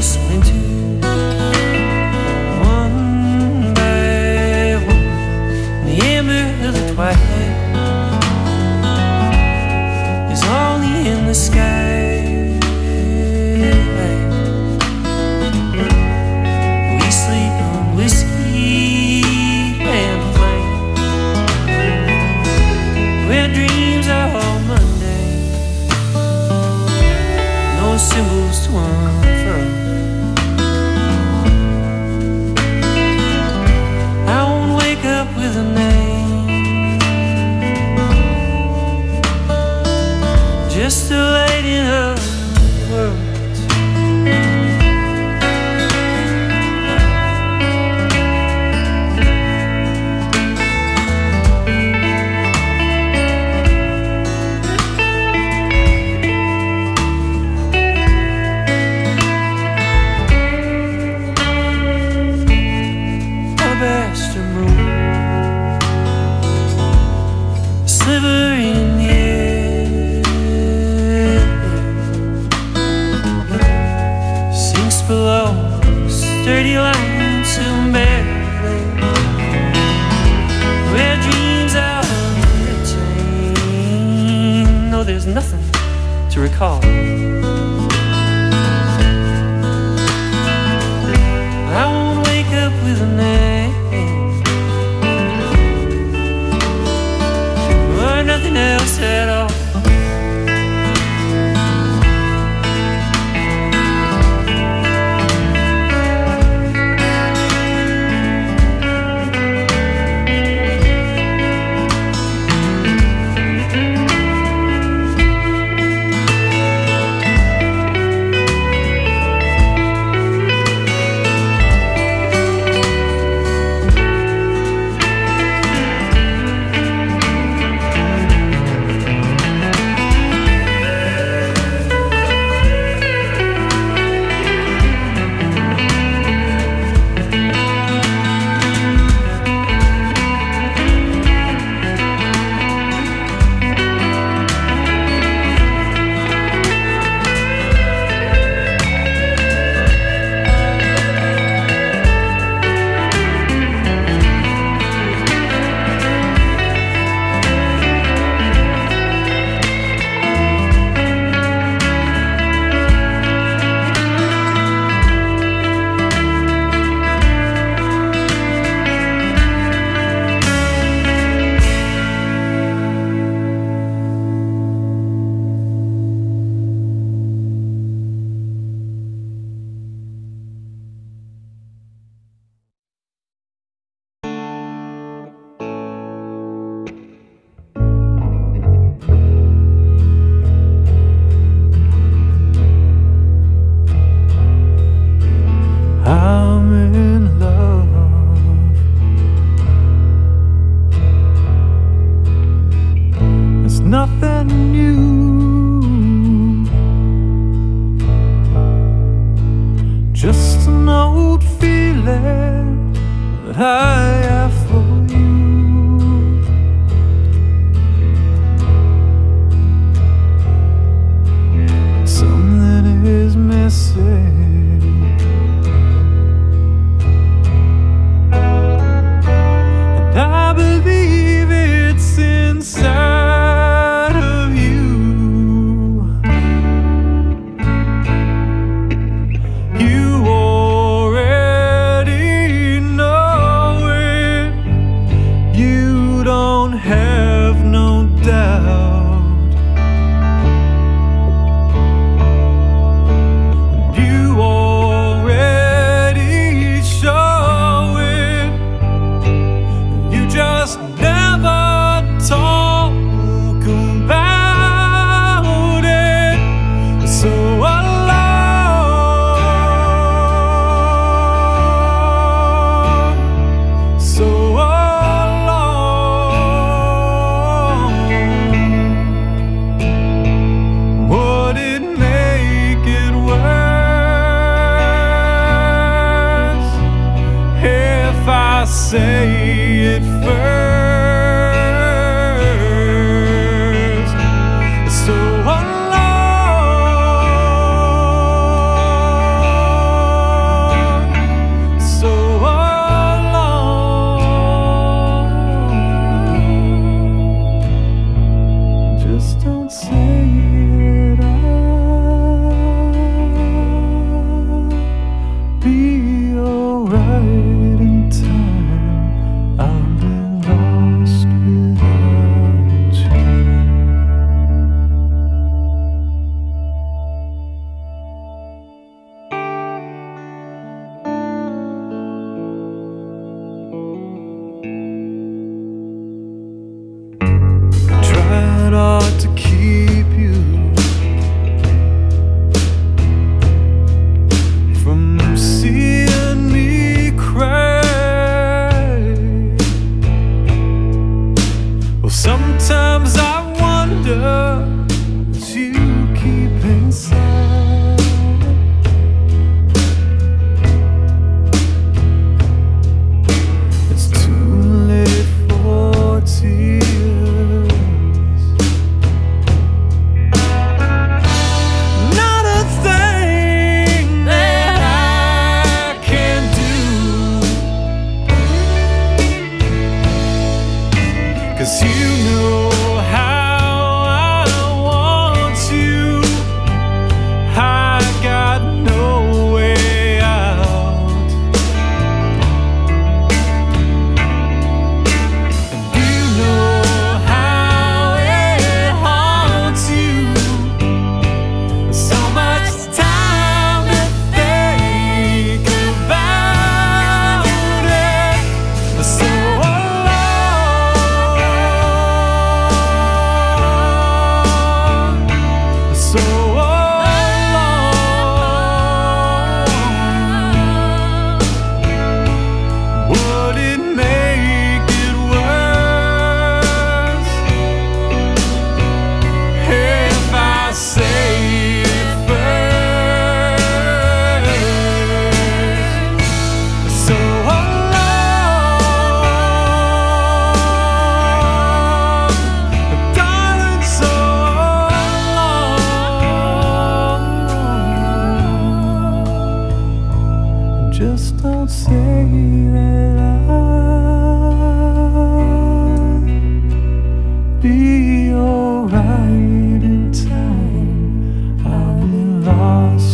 splintered one by one. The amber of the twilight is only in the sky. We sleep on whiskey and flame, where dreams are all Monday, no symbols to unfurl. I won't wake up with a name, just a lady of the world. Alabaster moon, a sliver in the air, sinks below sturdy lines to barely, where dreams are retained. No, there's nothing to recall. I won't wake up with a name or nothing else at all. I'm in love. It's nothing new, just an old feeling that I have for you. Something is missing. I believe it's inside of you. You already know it. You don't have no doubt. You already show it. Just never talk about it. So alone, so alone. Would it make it worse if I say it first? So alone.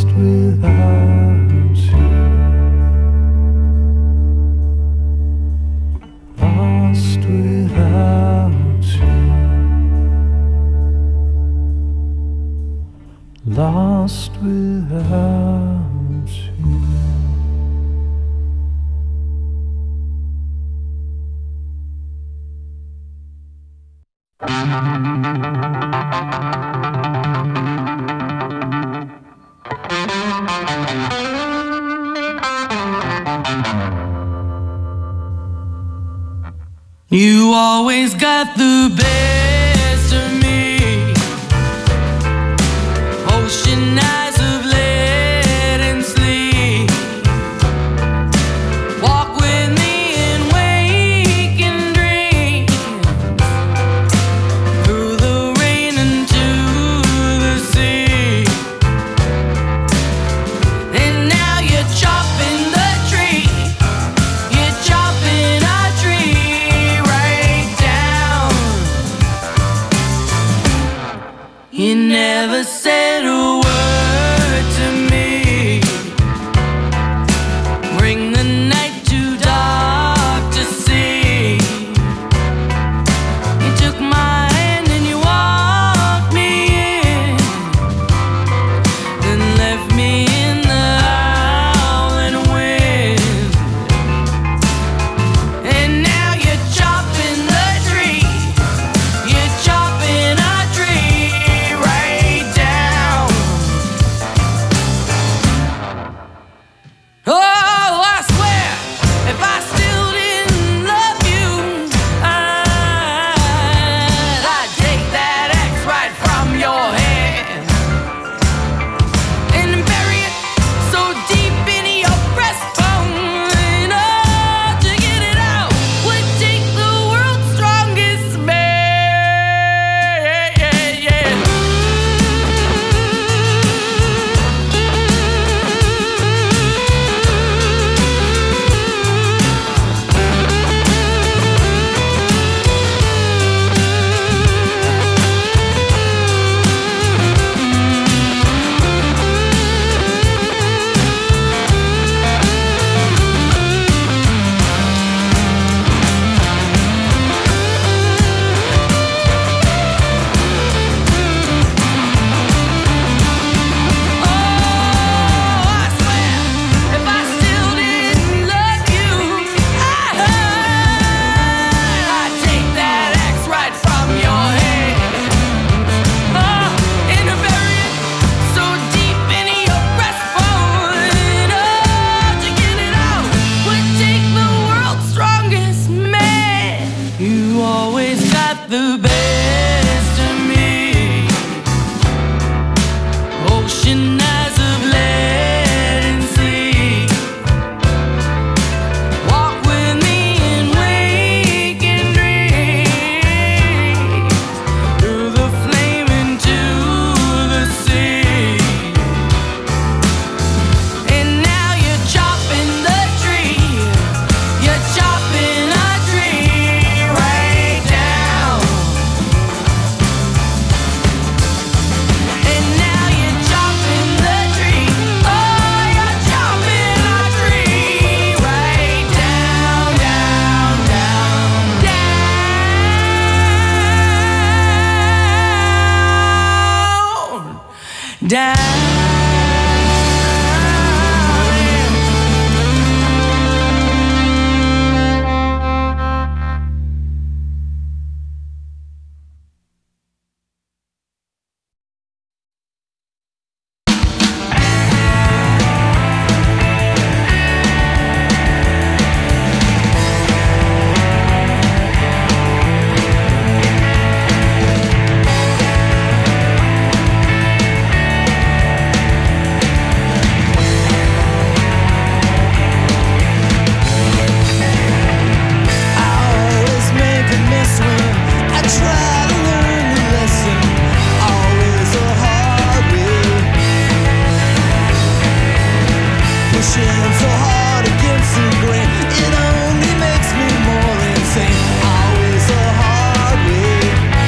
Lost without you. You always got the best of me. Ocean eyes of lead and sleep. Walk with me and wake and dream. Through the rain into the sea. And now you're chopping the tree. You're chopping our tree right down. You never said a word to me. Bring the night too dark to see. You took my hand and you walked me in, then left me in the howling wind. And now you're chopping the tree. You're chopping our tree right down. Oh, I swear, if I still didn't love you, I'd take that axe right from your hand and bury it so deep into your breastbone. Oh, to get it out would take the world's strongest man. The best of me. Ocean eyes of lead and sea. Walk with me and wake and dream. Through the flame into the sea. And now you're chopping the tree. You're chopping our tree right down. And now you're chopping the tree. Oh, you're chopping our tree right down, down, down, down, down.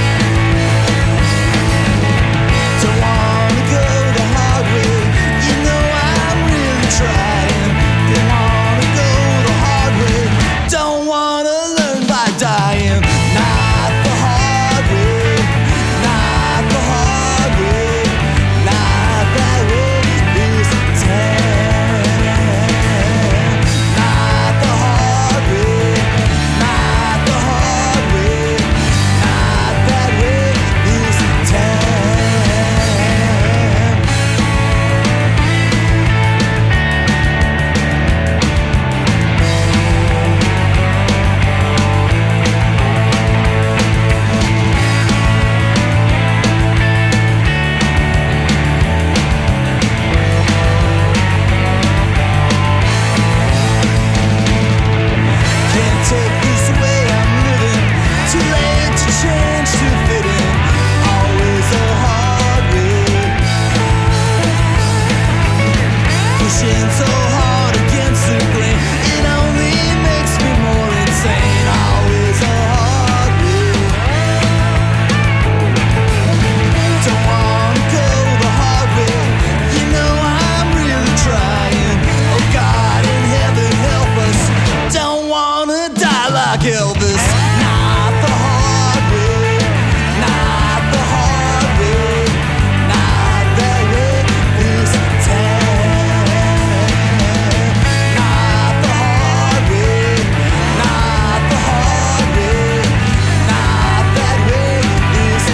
You know pushing so hard against the grain. It only makes me more insane. Always a hard way. Don't wanna go the hard way. You know I'm really trying. Oh God in heaven help us. Don't wanna die like Elvis. Not the hard way. Not the hard way. Not that way this time. Not the hard way. Not the hard way. Not that way this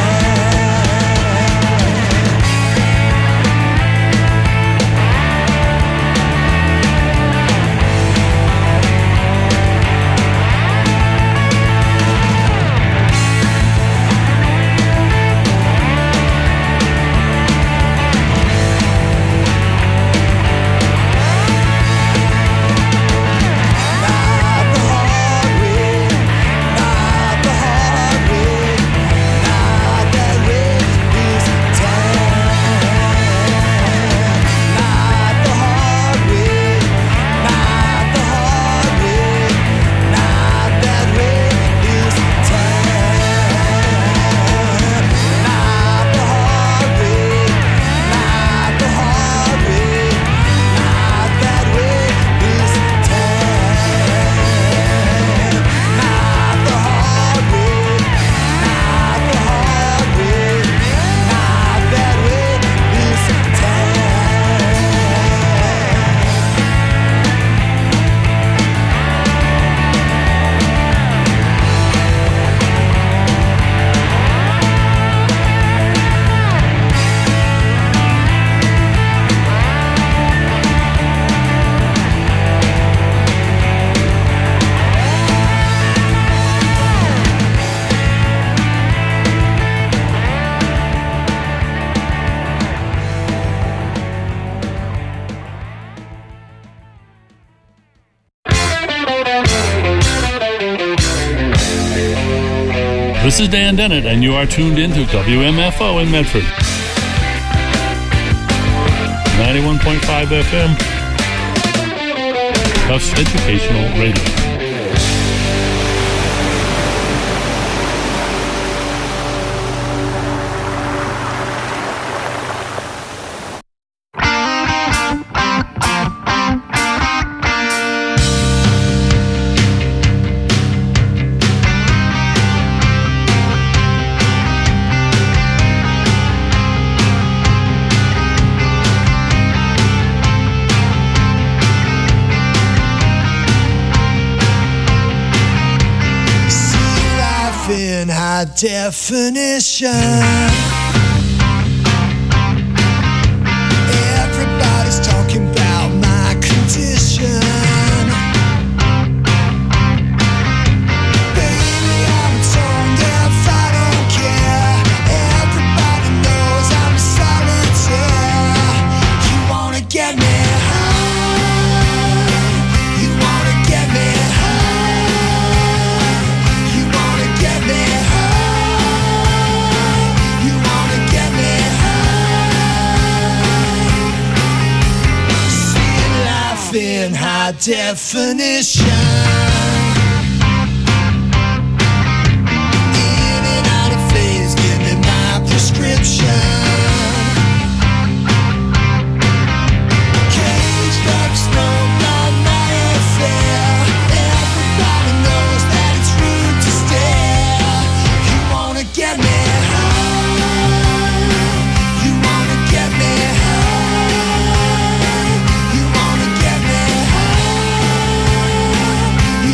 This is Dan Dennett, and you are tuned into WMFO in Medford. 91.5 FM. Tufts Educational Radio. Definition. Everybody's talking about my condition. Baby, I'm tone deaf, I don't care. Everybody knows I'm solitaire. You wanna get me high. You wanna get me high. You wanna get me high. In high definition. In and out of phase, give me my prescription. Caged up, smoke on my affair. Everybody knows that it's rude to stare. You wanna get me high. You wanna get me high. You wanna get me high. You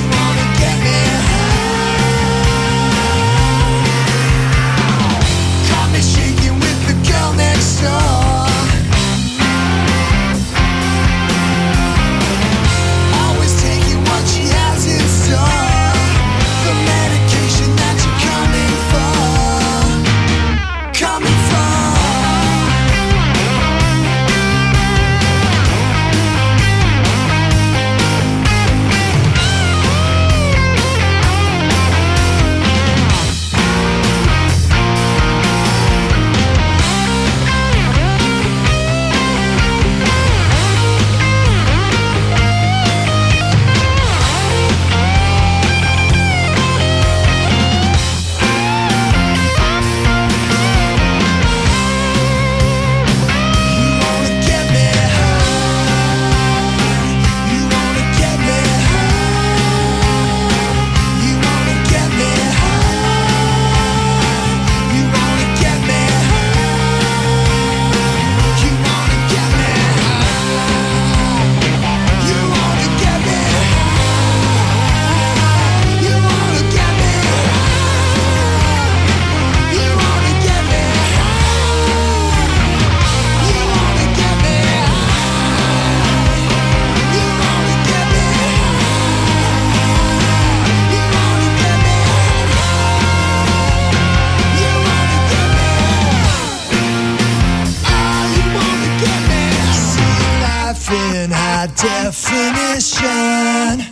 in high definition.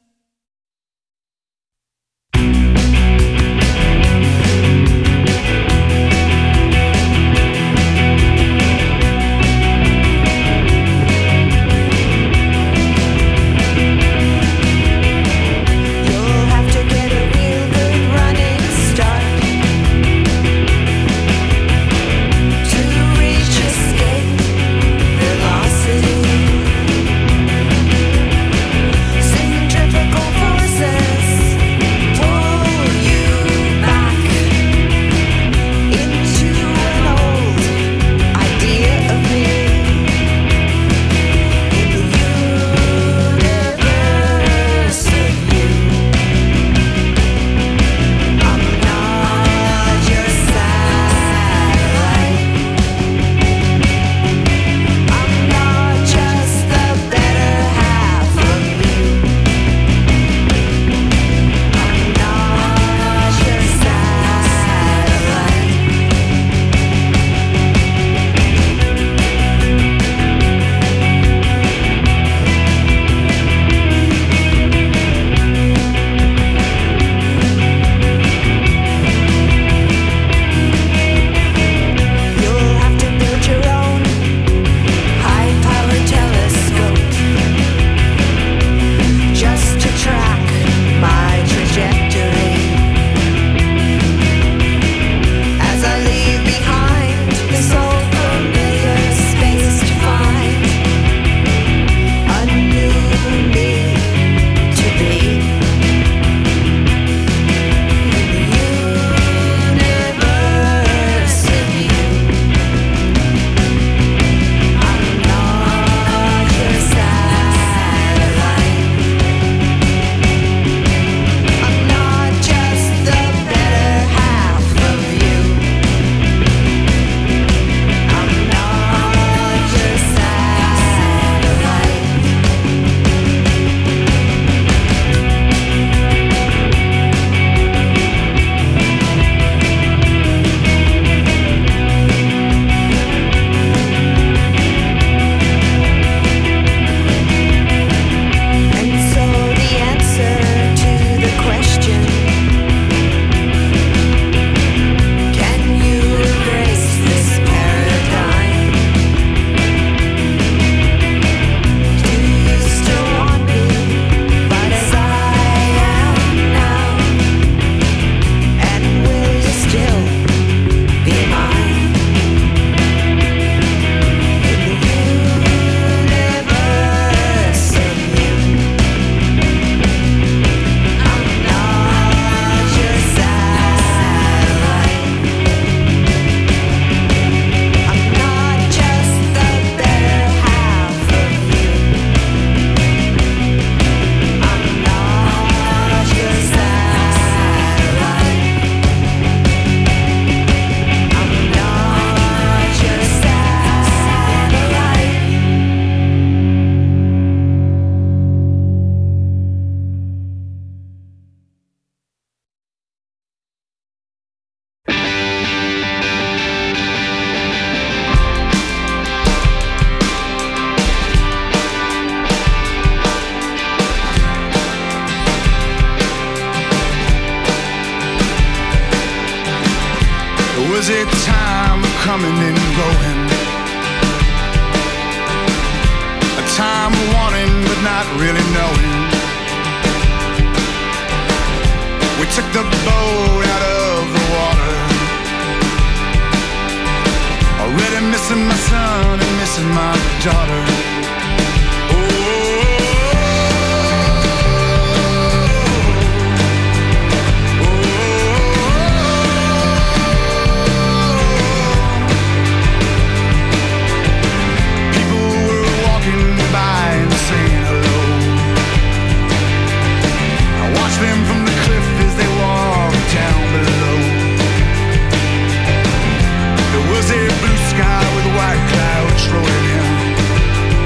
was a time of coming and going, a time of wanting but not really knowing. We took the boat out of the water, already missing my son and missing my daughter. Them from the cliff as they walked down below. There was a blue sky with white clouds rolling in.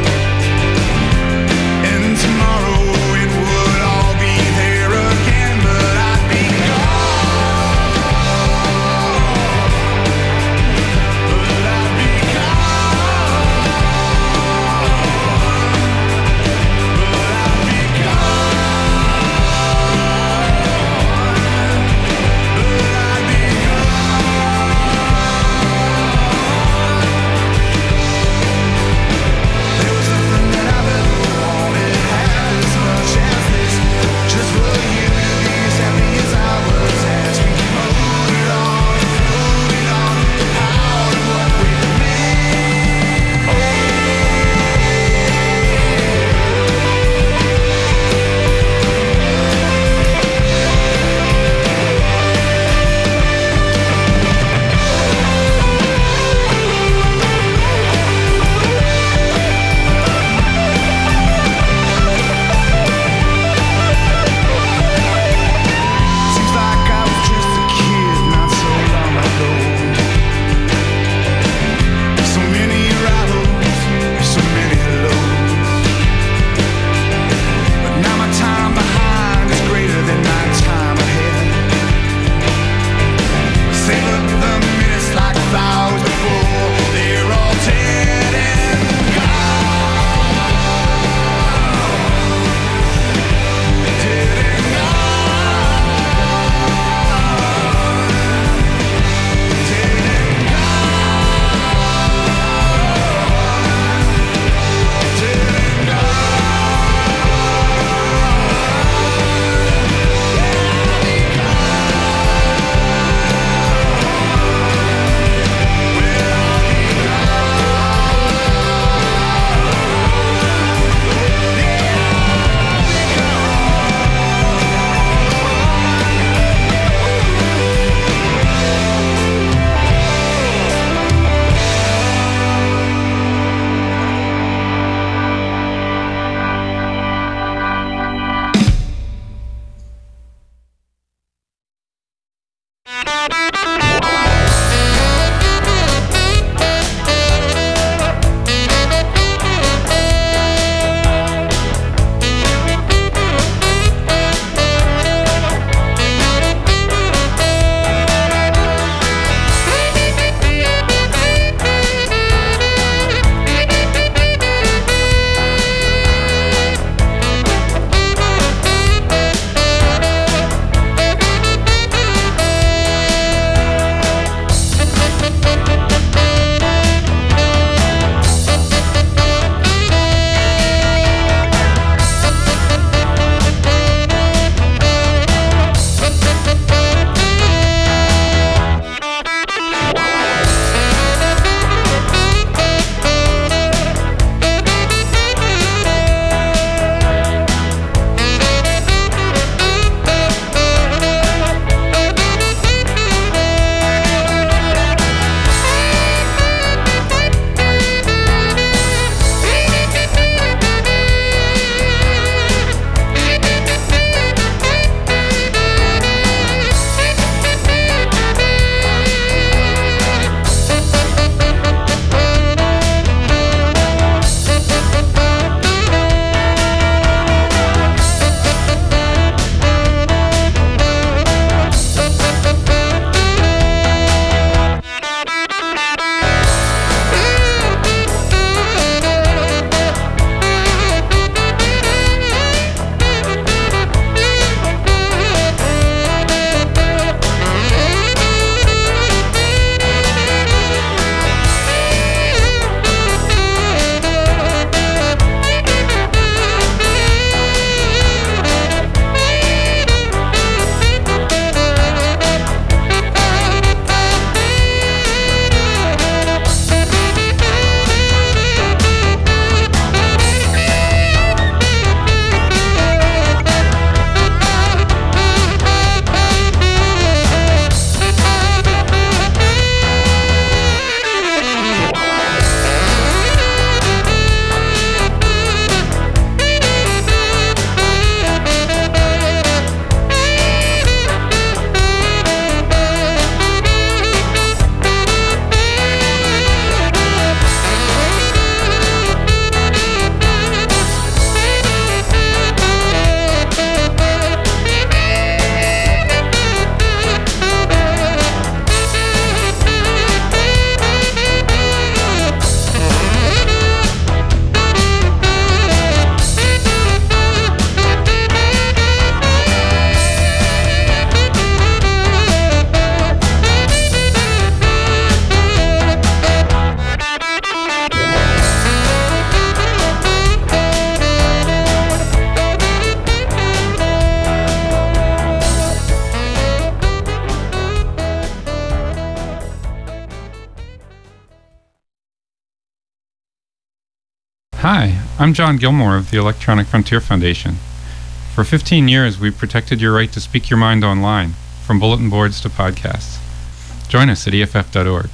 Hi, I'm John Gilmore of the Electronic Frontier Foundation. For 15 years, we've protected your right to speak your mind online, from bulletin boards to podcasts. Join us at EFF.org.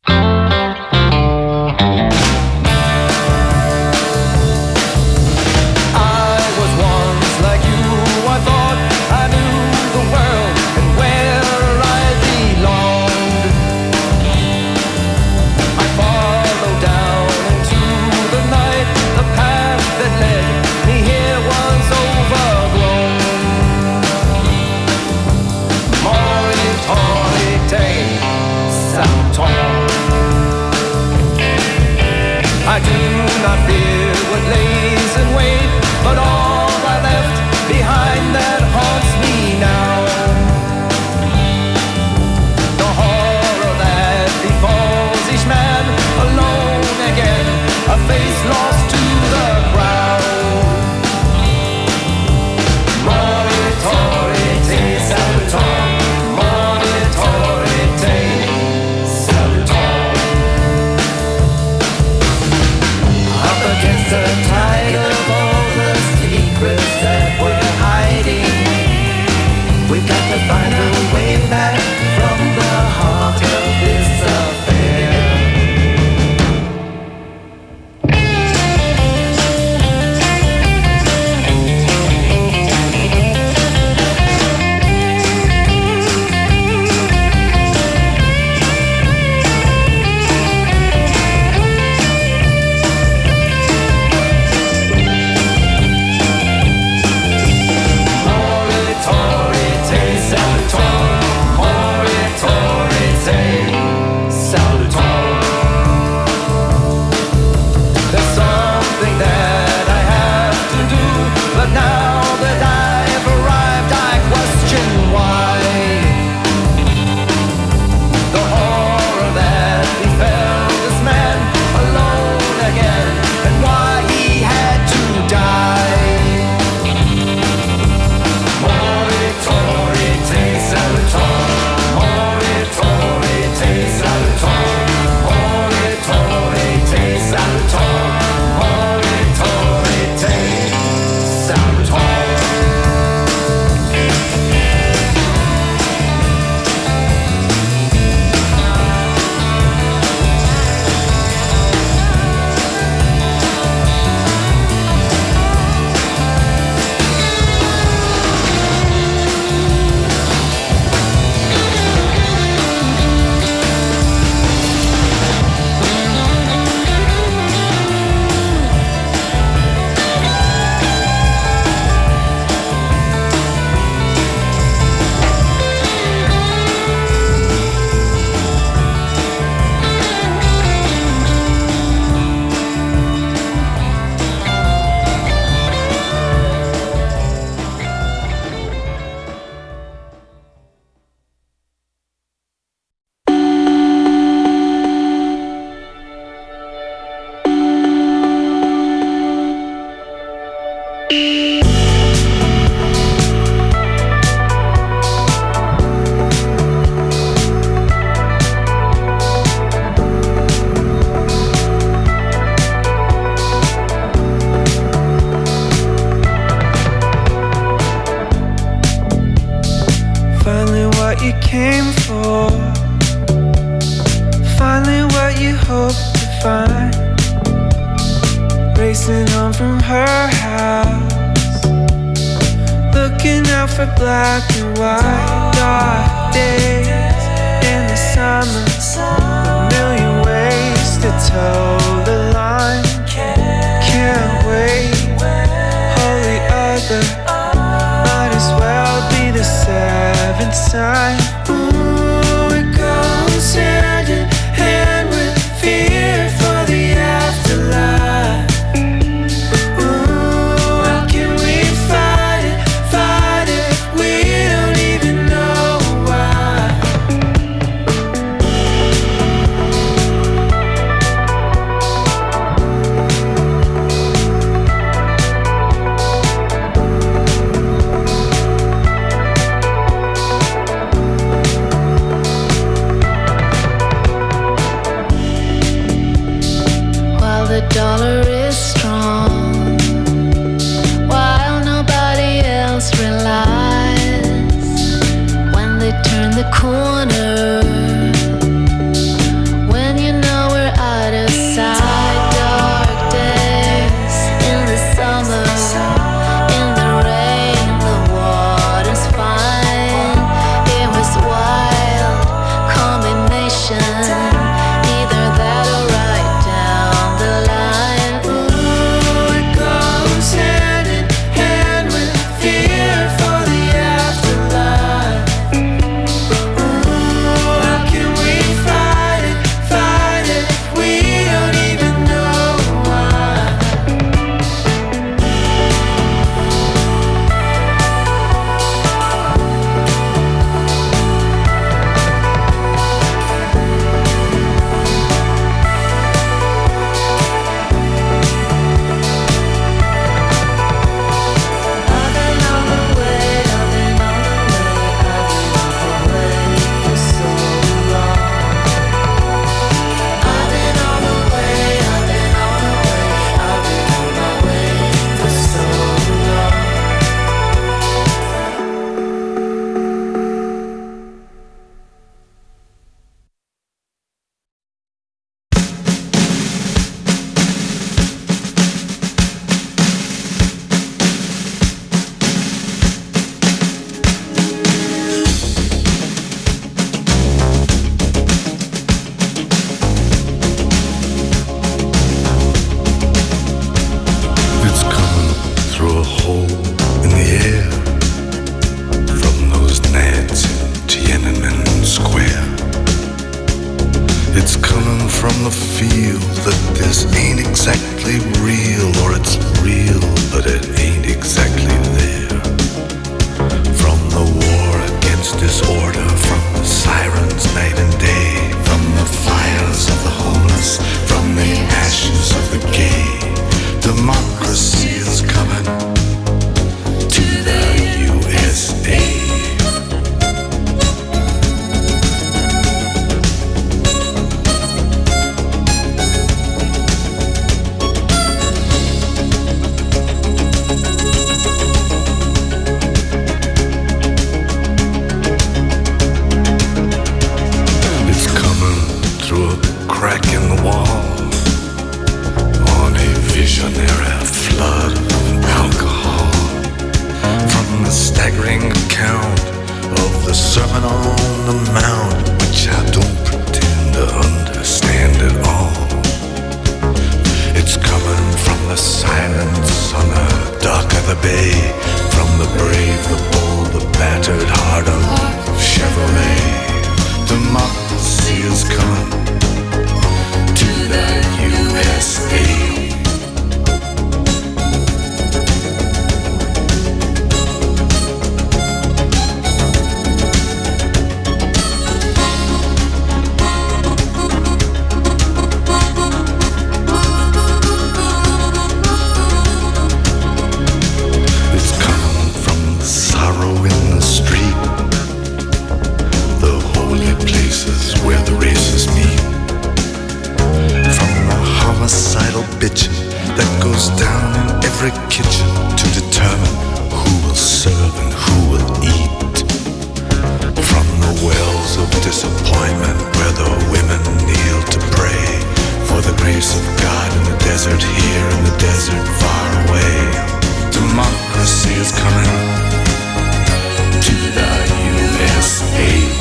I do not fear what lays in wait, but all I left behind that haunts me now. The horror that befalls each man alone again, a face lost to the crowd. Moritore te saluton, moritore te saluton. Against the tide of all the secrets that we're hiding, we've got to find a way back from the heart of this affair. real or it's real, but it ain't exactly there. From the war against disorder, from the sirens night and day, from the fires of the homeless, from the ashes of the gay, democracy is coming to the USA. Crack in the wall on a visionary flood of alcohol. From the staggering account of the Sermon on the Mount, which I don't pretend to understand at all. It's coming from the silence on the dock of the bay, from the brave, the bold, the battered heart of Chevrolet. Democracy is coming to the USA. It's coming from the sorrow in the street, the holy places where the races meet. From the homicidal bitching that goes down in every kitchen to determine who will serve and who will eat. From the wells of disappointment where the women kneel to pray for the grace of God in the desert here, in the desert far away. Democracy is coming to the USA.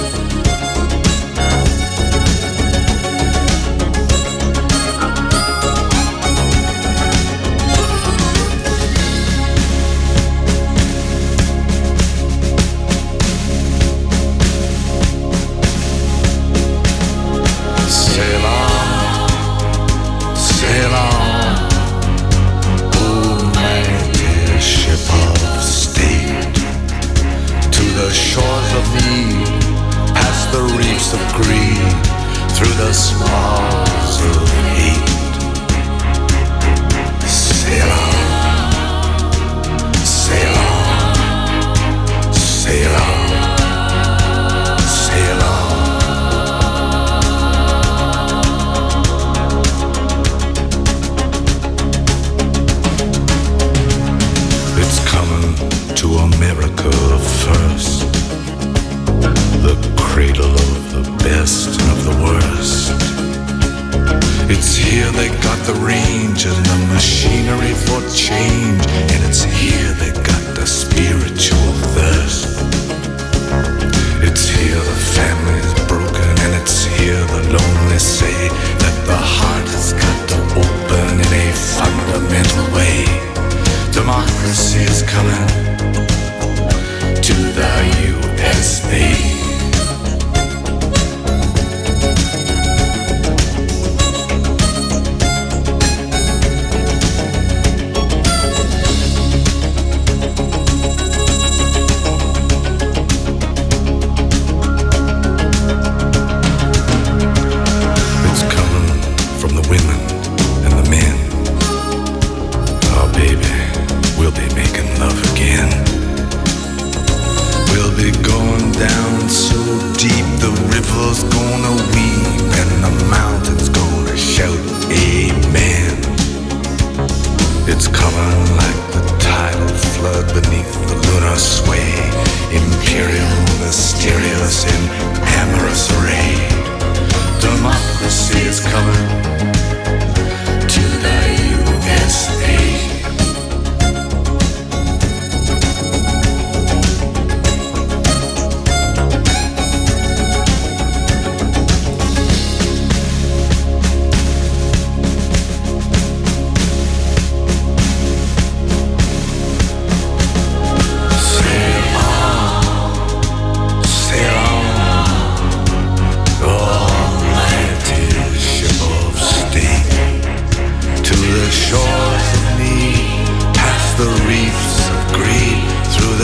Through the smiles of hate, sail on, sail on, sail on, sail on. It's coming to America first, the cradle of the best and of the worst. It's here they got the range and the machinery for change, and it's here they got the spiritual thirst. It's here the family's broken, and it's here the lonely say that the heart has got to open in a fundamental way. Democracy is coming to the USA.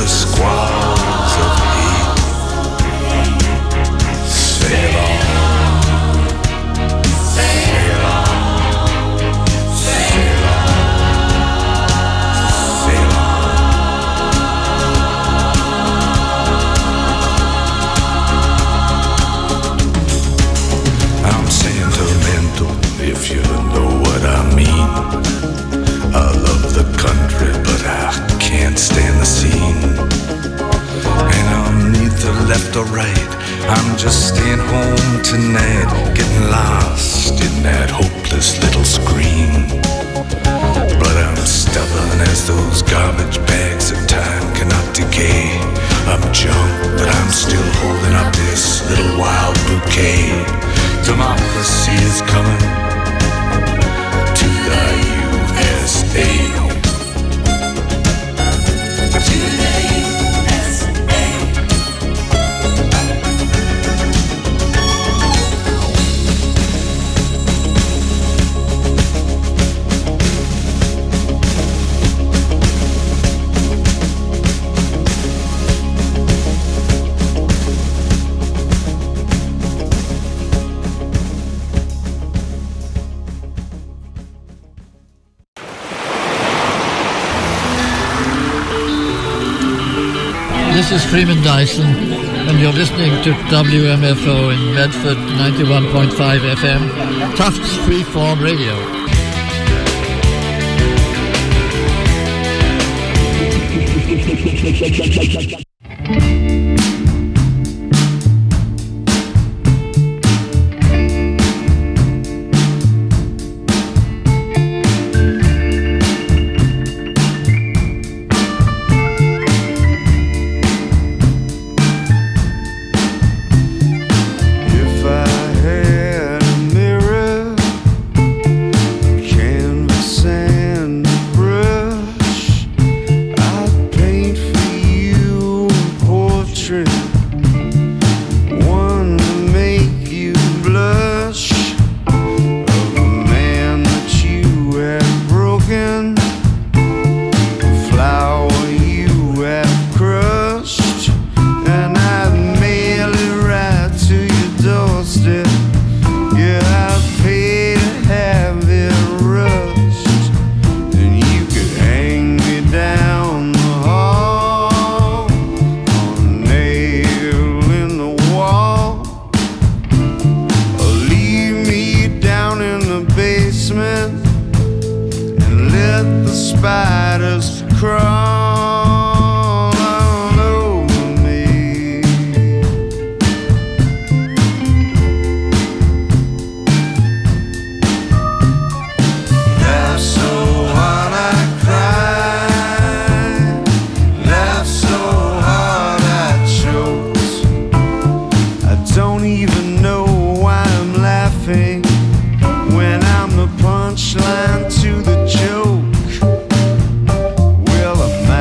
the squalls of hate. Sail on, sail on, sail on, sail on. I'm sentimental, if you know what I mean. I love the country, but I can't stand the scene. And I'm neither left or right, I'm just staying home tonight, getting lost in that hopeless little screen. But I'm stubborn as those garbage bags that time cannot decay. I'm junk, but I'm still holding up this little wild bouquet. Democracy is coming to the USA. To the USA. This is Freeman Dyson, and you're listening to WMFO in Medford 91.5 FM, Tufts Freeform Radio. Punchline to the joke. Well,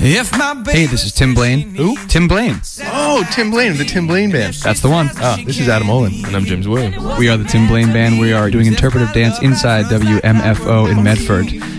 If my Hey, this is Tim Blaine. Who? Tim Blaine. Oh, Tim Blaine of the Tim Blaine Band. That's the one. This is Adam Olin. And I'm James Williams. We are the Tim Blaine Band. We are doing interpretive dance inside WMFO in Medford.